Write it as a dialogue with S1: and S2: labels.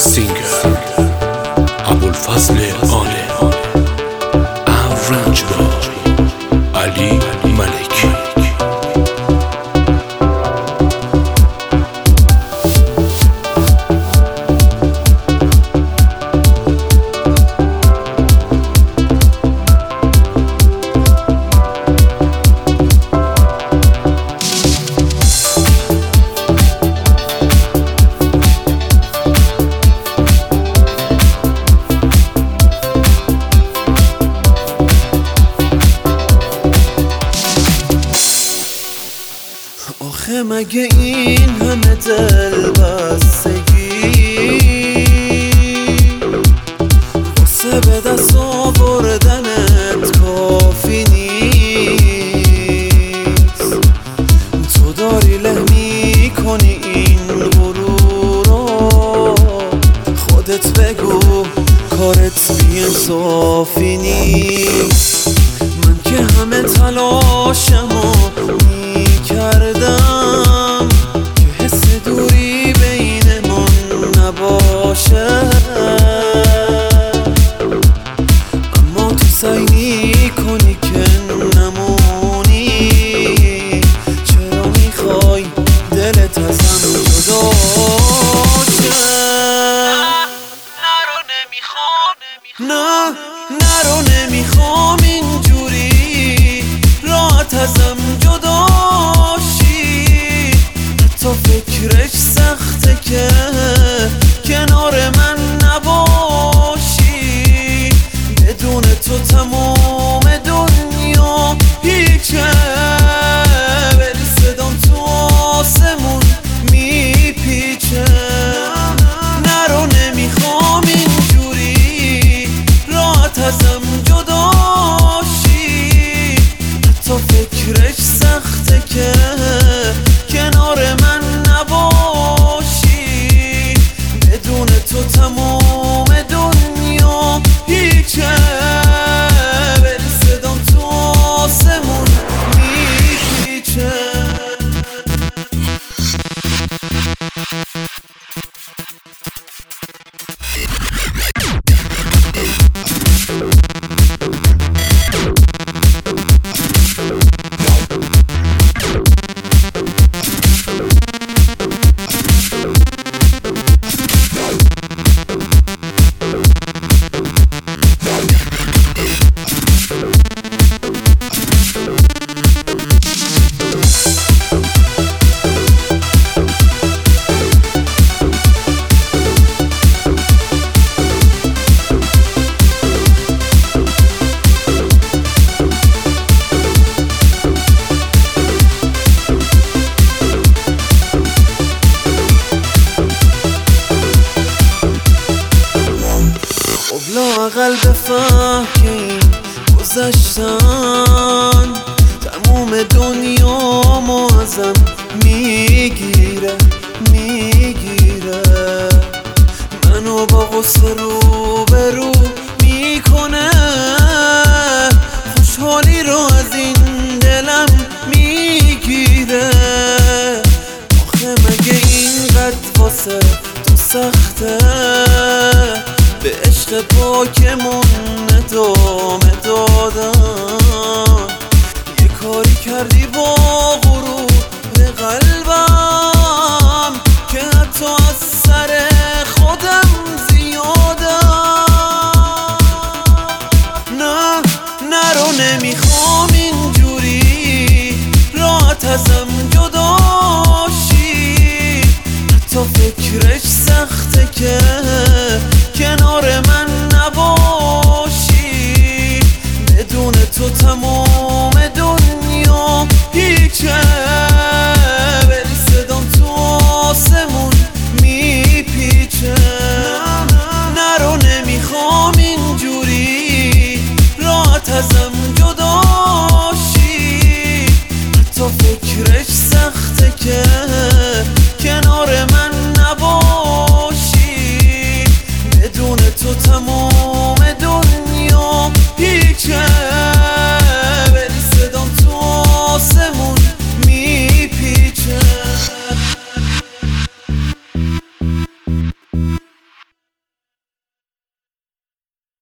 S1: سینگر ابوالفضل آله، رنج با علی ملکی.
S2: آخه مگه این همه دل بستگی واسه به دست آوردنت کافی نیست؟ تو داری له میکنی این غرور رو، خودت بگو کارت بی‌انصافی نیست. من که همه تلاشمو کردم که حس دوری بینمون نباشه، اما تو سعی میکنی که نمونی. چرا میخوای دلت ازم جدا شه؟ نرو نمیخوام اینجوری راحت ازم جدا شی. تو فکرش سخته که کنار من نباشی، بدون تو تمام دنیا هیچه. ولی صدام تو آسمون میپیچه. نرو نمیخوام اینجوری راحت ازم جدا شی. تو فکرش سخته که کنار من نباشی، بدون تو تمام دنیا هیچه. ولی صدام تو آسمون میپیچه. لااقل بفهم که این گذشتن تموم دنیامو ازم میگیره. منو با غصه روبرو میکنه، خوشحالی رو از این دلم میگیره. آخه مگه اینقدر واسه تو سخته به عشق پاکمون ادامه دادن؟ یه کاری کردی با غرور قلبم که حتی از سر خودم زیادم. نرو نمیخوام اینجوری راحت ازم جدا شی. حتی فکرش سخته که